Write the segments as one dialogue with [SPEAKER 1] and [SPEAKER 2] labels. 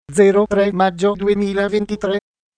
[SPEAKER 1] 03 maggio 2023.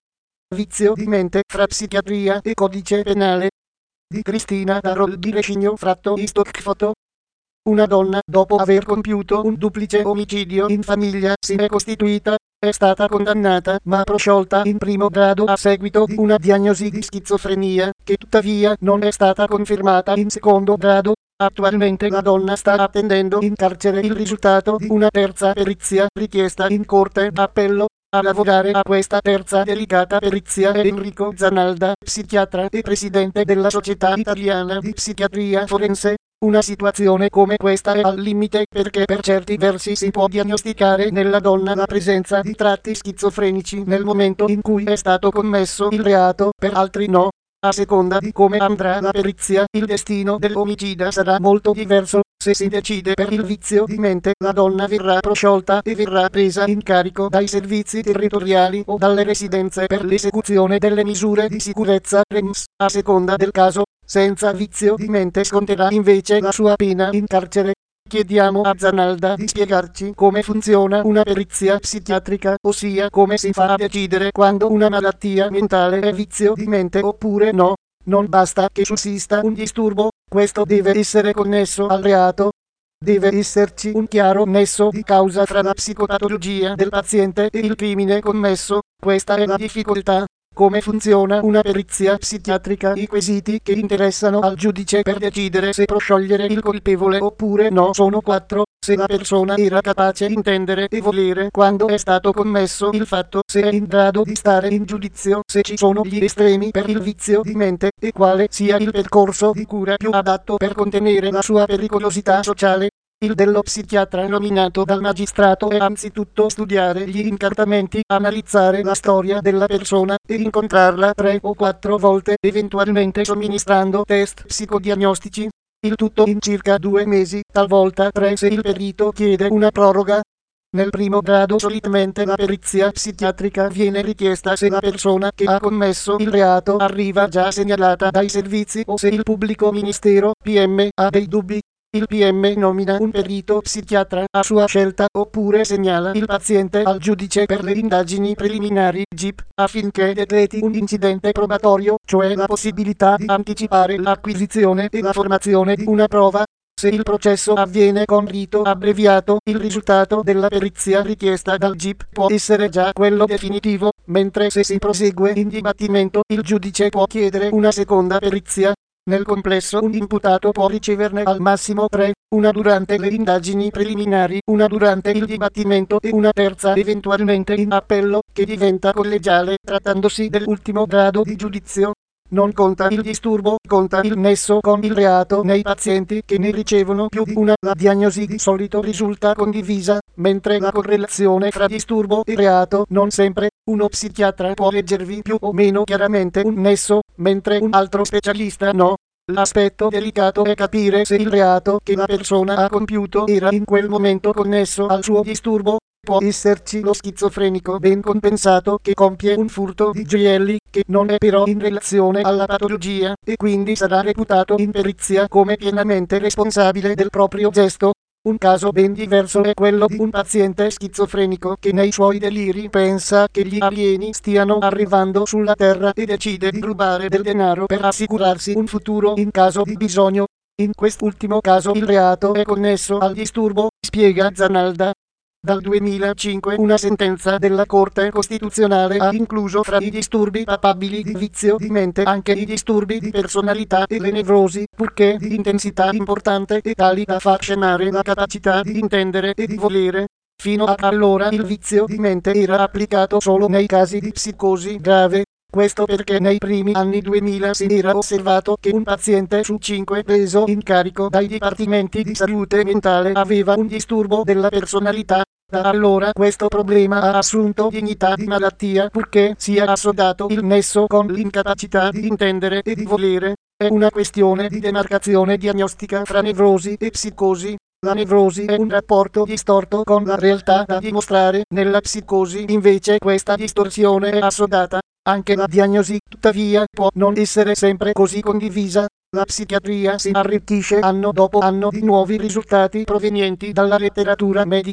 [SPEAKER 1] Vizio di mente fra psichiatria e codice penale di Cristina Darol di Recinio Fratto di Stock Photo. Una donna, dopo aver compiuto un duplice omicidio in famiglia, si è costituita, è stata condannata ma prosciolta in primo grado a seguito di una diagnosi di schizofrenia, che tuttavia non è stata confermata in secondo grado. Attualmente la donna sta attendendo in carcere il risultato di una terza perizia richiesta in corte d'appello. A lavorare a questa terza delicata perizia è Enrico Zanalda, psichiatra e presidente della Società Italiana di Psichiatria Forense. Una situazione come questa è al limite perché per certi versi si può diagnosticare nella donna la presenza di tratti schizofrenici nel momento in cui è stato commesso il reato, per altri no. A seconda di come andrà la perizia, il destino dell'omicida sarà molto diverso. Se si decide per il vizio di mente, la donna verrà prosciolta e verrà presa in carico dai servizi territoriali o dalle residenze per l'esecuzione delle misure di sicurezza REMS. A seconda del caso, senza vizio di mente sconterà invece la sua pena in carcere. Chiediamo a Zanalda di spiegarci come funziona una perizia psichiatrica, ossia come si fa a decidere quando una malattia mentale è vizio di mente oppure no. Non basta che sussista un disturbo, questo deve essere connesso al reato. Deve esserci un chiaro nesso di causa tra la psicopatologia del paziente e il crimine commesso. Questa è la difficoltà. Come funziona una perizia psichiatrica? I quesiti che interessano al giudice per decidere se prosciogliere il colpevole oppure no sono 4. Se la persona era capace di intendere e volere quando è stato commesso il fatto, se è in grado di stare in giudizio, se ci sono gli estremi per il vizio di mente e quale sia il percorso di cura più adatto per contenere la sua pericolosità sociale. Il dello psichiatra nominato dal magistrato è anzitutto studiare gli incartamenti, analizzare la storia della persona e incontrarla 3 o 4 volte, eventualmente somministrando test psicodiagnostici. Il tutto in circa 2 mesi, talvolta 3 se il perito chiede una proroga. Nel primo grado solitamente la perizia psichiatrica viene richiesta se la persona che ha commesso il reato arriva già segnalata dai servizi o se il pubblico ministero, PM, ha dei dubbi. Il PM nomina un perito psichiatra a sua scelta oppure segnala il paziente al giudice per le indagini preliminari GIP affinché decreti un incidente probatorio, cioè la possibilità di anticipare l'acquisizione e la formazione di una prova. Se il processo avviene con rito abbreviato, il risultato della perizia richiesta dal GIP può essere già quello definitivo, mentre se si prosegue in dibattimento, il giudice può chiedere una seconda perizia. Nel complesso un imputato può riceverne al massimo 3, una durante le indagini preliminari, una durante il dibattimento e una terza eventualmente in appello, che diventa collegiale trattandosi dell'ultimo grado di giudizio. Non conta il disturbo, conta il nesso con il reato nei pazienti che ne ricevono più di una. La diagnosi di solito risulta condivisa, mentre la correlazione fra disturbo e reato non sempre. Uno psichiatra può leggervi più o meno chiaramente un nesso, mentre un altro specialista no. L'aspetto delicato è capire se il reato che la persona ha compiuto era in quel momento connesso al suo disturbo. Può esserci lo schizofrenico ben compensato che compie un furto di gioielli, che non è però in relazione alla patologia, e quindi sarà reputato in perizia come pienamente responsabile del proprio gesto. Un caso ben diverso è quello di un paziente schizofrenico che nei suoi deliri pensa che gli alieni stiano arrivando sulla Terra e decide di rubare del denaro per assicurarsi un futuro in caso di bisogno. In quest'ultimo caso il reato è connesso al disturbo, spiega Zanalda. Dal 2005 una sentenza della Corte Costituzionale ha incluso fra i disturbi papabili di vizio di mente anche i disturbi di personalità e le nevrosi, purché di intensità importante e tali da far scemare la capacità di intendere e di volere. Fino ad allora il vizio di mente era applicato solo nei casi di psicosi grave. Questo perché nei primi anni 2000 si era osservato che un paziente su 5 preso in carico dai dipartimenti di salute mentale aveva un disturbo della personalità. Da allora questo problema ha assunto dignità di malattia purché sia assodato il nesso con l'incapacità di intendere e di volere. È una questione di demarcazione diagnostica fra nevrosi e psicosi. La nevrosi è un rapporto distorto con la realtà da dimostrare, nella psicosi invece questa distorsione è assodata. Anche la diagnosi, tuttavia, può non essere sempre così condivisa. La psichiatria si arricchisce anno dopo anno di nuovi risultati provenienti dalla letteratura medica.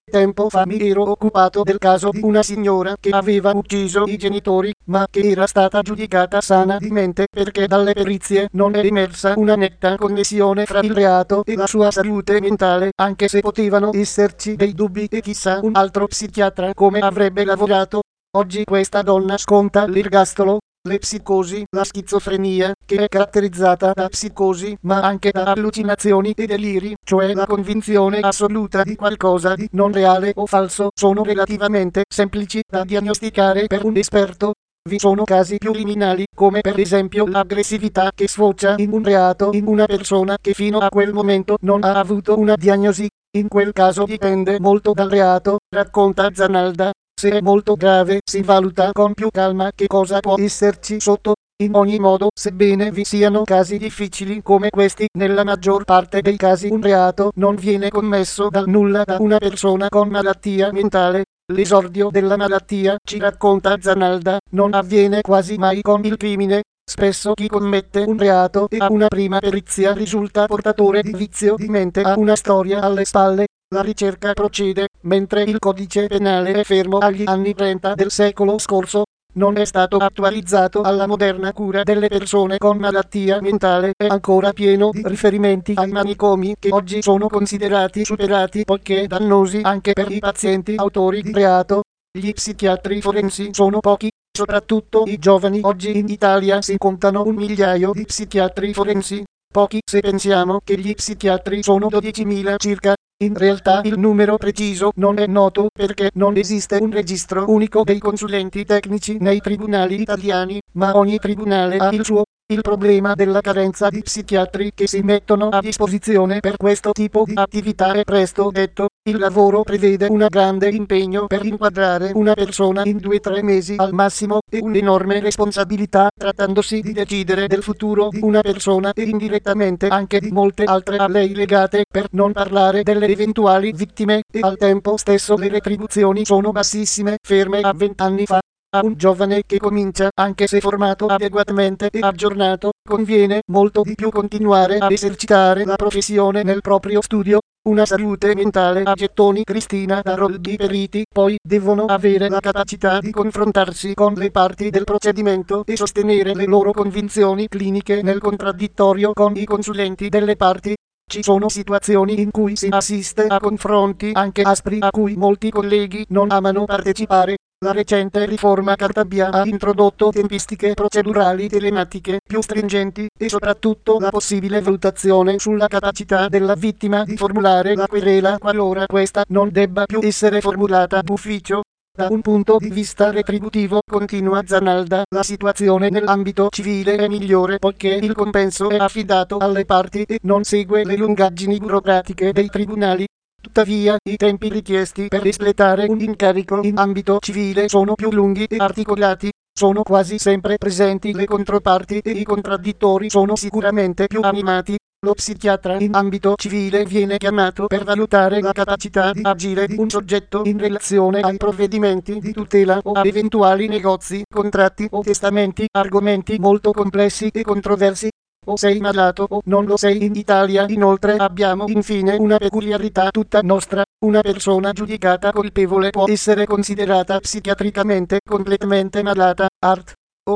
[SPEAKER 1] Tempo fa mi ero occupato del caso di una signora che aveva ucciso i genitori, ma che era stata giudicata sana di mente perché dalle perizie non è emersa una netta connessione fra il reato e la sua salute mentale, anche se potevano esserci dei dubbi e chissà un altro psichiatra come avrebbe lavorato. Oggi questa donna sconta l'ergastolo. Le psicosi, la schizofrenia, che è caratterizzata da psicosi ma anche da allucinazioni e deliri, cioè la convinzione assoluta di qualcosa di non reale o falso, sono relativamente semplici da diagnosticare per un esperto. Vi sono casi più liminali, come per esempio l'aggressività che sfocia in un reato in una persona che fino a quel momento non ha avuto una diagnosi. In quel caso dipende molto dal reato, racconta Zanalda. Se è molto grave si valuta con più calma che cosa può esserci sotto. In ogni modo, sebbene vi siano casi difficili come questi, nella maggior parte dei casi un reato non viene commesso dal nulla da una persona con malattia mentale. L'esordio della malattia, ci racconta Zanalda, non avviene quasi mai con il crimine. Spesso chi commette un reato e a una prima perizia risulta portatore di vizio di mente, ha una storia alle spalle. La ricerca procede, mentre il codice penale è fermo agli anni 30 del secolo scorso. Non è stato attualizzato alla moderna cura delle persone con malattia mentale, è ancora pieno di riferimenti ai manicomi che oggi sono considerati superati poiché dannosi anche per i pazienti autori di reato. Gli psichiatri forensi sono pochi, soprattutto i giovani. Oggi in Italia si contano 1 migliaio di psichiatri forensi. Pochi se pensiamo che gli psichiatri sono 12.000 circa. In realtà il numero preciso non è noto perché non esiste un registro unico dei consulenti tecnici nei tribunali italiani, ma ogni tribunale ha il suo. Il problema della carenza di psichiatri che si mettono a disposizione per questo tipo di attività è presto detto. Il lavoro prevede un grande impegno per inquadrare una persona in 2-3 mesi al massimo e un'enorme responsabilità trattandosi di decidere del futuro di una persona e indirettamente anche di molte altre a lei legate, per non parlare delle eventuali vittime, e al tempo stesso le retribuzioni sono bassissime, ferme a 20 anni fa. A un giovane che comincia, anche se formato adeguatamente e aggiornato, conviene molto di più continuare a esercitare la professione nel proprio studio. Una salute mentale a gettoni. Cristina da Roldi. Periti poi devono avere la capacità di confrontarsi con le parti del procedimento e sostenere le loro convinzioni cliniche nel contraddittorio con i consulenti delle parti. Ci sono situazioni in cui si assiste a confronti anche aspri a cui molti colleghi non amano partecipare. La recente riforma Cartabia ha introdotto tempistiche procedurali telematiche più stringenti e soprattutto la possibile valutazione sulla capacità della vittima di formulare la querela qualora questa non debba più essere formulata d'ufficio. Da un punto di vista retributivo, continua Zanalda, la situazione nell'ambito civile è migliore poiché il compenso è affidato alle parti e non segue le lungaggini burocratiche dei tribunali. Tuttavia, i tempi richiesti per espletare un incarico in ambito civile sono più lunghi e articolati. Sono quasi sempre presenti le controparti e i contraddittori sono sicuramente più animati. Lo psichiatra in ambito civile viene chiamato per valutare la capacità di agire di un soggetto in relazione ai provvedimenti di tutela o a eventuali negozi, contratti o testamenti, argomenti molto complessi e controversi. O sei malato o non lo sei. In Italia inoltre abbiamo infine una peculiarità tutta nostra: una persona giudicata colpevole può essere considerata psichiatricamente completamente malata. Art.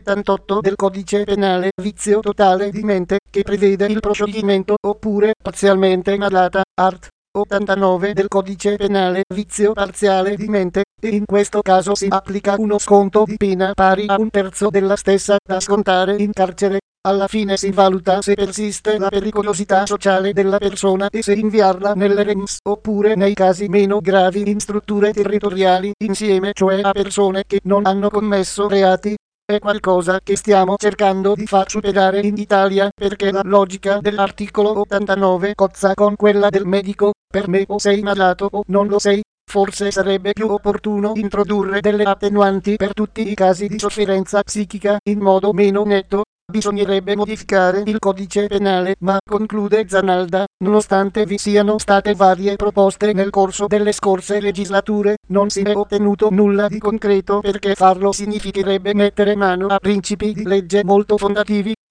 [SPEAKER 1] 88 del codice penale, vizio totale di mente, che prevede il proscioglimento, oppure parzialmente malata. Art. 89 del codice penale, vizio parziale di mente, e in questo caso si applica uno sconto di pena pari a 1/3 della stessa da scontare in carcere. Alla fine si valuta se persiste la pericolosità sociale della persona e se inviarla nelle REMS oppure, nei casi meno gravi, in strutture territoriali, insieme cioè a persone che non hanno commesso reati. È qualcosa che stiamo cercando di far superare in Italia perché la logica dell'articolo 89 cozza con quella del medico. Per me o sei malato o non lo sei. Forse sarebbe più opportuno introdurre delle attenuanti per tutti i casi di sofferenza psichica in modo meno netto. Bisognerebbe modificare il codice penale, ma, conclude Zanalda, nonostante vi siano state varie proposte nel corso delle scorse legislature, non si è ottenuto nulla di concreto perché farlo significherebbe mettere mano a principi di legge molto fondativi.